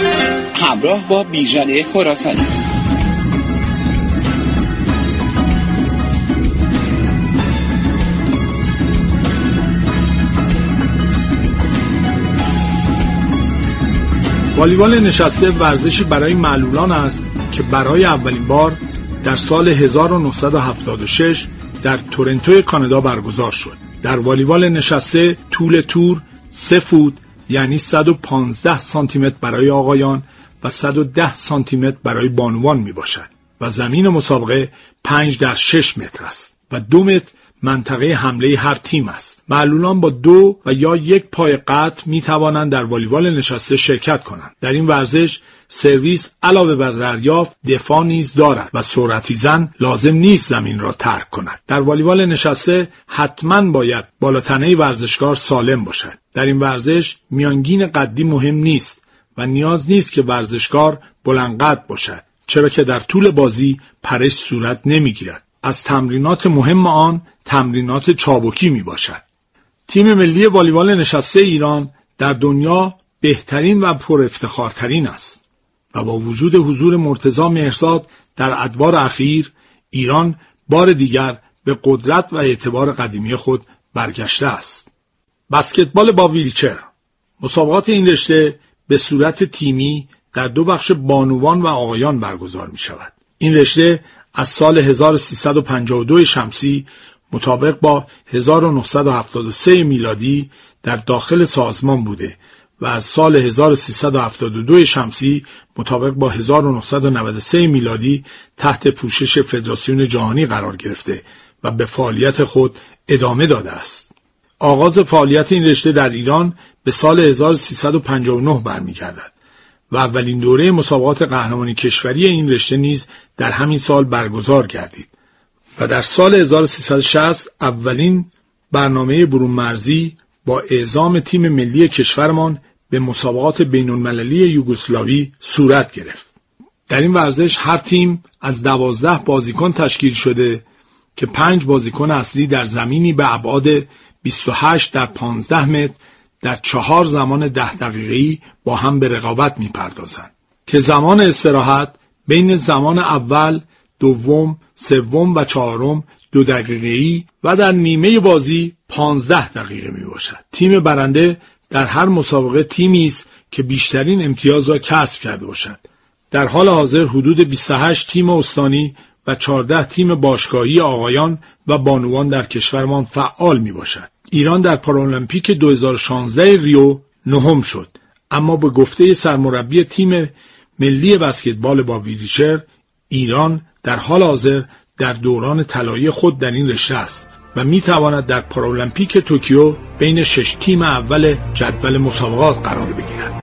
همراه با بیژن خراسانی. والیبال نشسته ورزشی برای معلولان است که برای اولین بار در سال 1976 در تورنتو کانادا برگزار شد. در والیبال نشسته طول تور 3 فوت یعنی 115 سانتی متر برای آقایان و 110 سانتی متر برای بانوان می باشد و زمین مسابقه 5x6 متر است و 2 متر منطقه حمله هر تیم است. معلولان با 2 و یا 1 پای قطع می توانند در والیبال نشسته شرکت کنند. در این ورزش سرویس علاوه بر دریافت دفاع نیز دارد و سرعتی زن لازم نیست زمین را ترک کند. در والیبال نشسته حتما باید بالاتنه ورزشکار سالم باشد. در این ورزش میانگین قدی مهم نیست و نیاز نیست که ورزشکار بلند قد باشد، چرا که در طول بازی پرش صورت نمیگیرد. از تمرینات مهم آن تمرینات چابکی می باشد. تیم ملی والیبال نشسته ایران در دنیا بهترین و پر افتخارترین است و با وجود حضور مرتضی مهرزاد در ادوار اخیر، ایران بار دیگر به قدرت و اعتبار قدیمی خود برگشته است. بسکتبال با ویلچر. مسابقات این رشته به صورت تیمی در 2 بخش بانوان و آقایان برگزار می شود. این رشته از سال 1352 شمسی مطابق با 1973 میلادی در داخل سازمان بوده و از سال 1372 شمسی مطابق با 1993 میلادی تحت پوشش فدراسیون جهانی قرار گرفته و به فعالیت خود ادامه داده است. آغاز فعالیت این رشته در ایران به سال 1359 برمیگردد و اولین دوره مسابقات قهرمانی کشوری این رشته نیز در همین سال برگزار گردید و در سال 1360 اولین برنامه برون مرزی با اعزام تیم ملی کشورمان به مسابقات بین‌المللی یوگسلاوی صورت گرفت. در این ورزش هر تیم از 12 بازیکن تشکیل شده که 5 بازیکن اصلی در زمینی به ابعاد 28 در 15 متر در 4 زمان 10 دقیقه‌ای با هم به رقابت می‌پردازند که زمان استراحت بین زمان اول، دوم، سوم و چهارم 2 دقیقه‌ای و در نیمه بازی 15 دقیقه میباشد. تیم برنده در هر مسابقه تیمی است که بیشترین امتیاز را کسب کرده باشد. در حال حاضر حدود 28 تیم استانی و 14 تیم باشگاهی آقایان و بانوان در کشورمان فعال میباشد. ایران در پارالمپیک 2016 ریو نهم شد، اما به گفته سرمربی تیم ملی بسکتبال با ویلچر، ایران در حال حاضر در دوران طلایی خود در این رشته است و میتواند در پارالمپیک توکیو بین 6 تیم اول جدول مسابقات قرار بگیرد.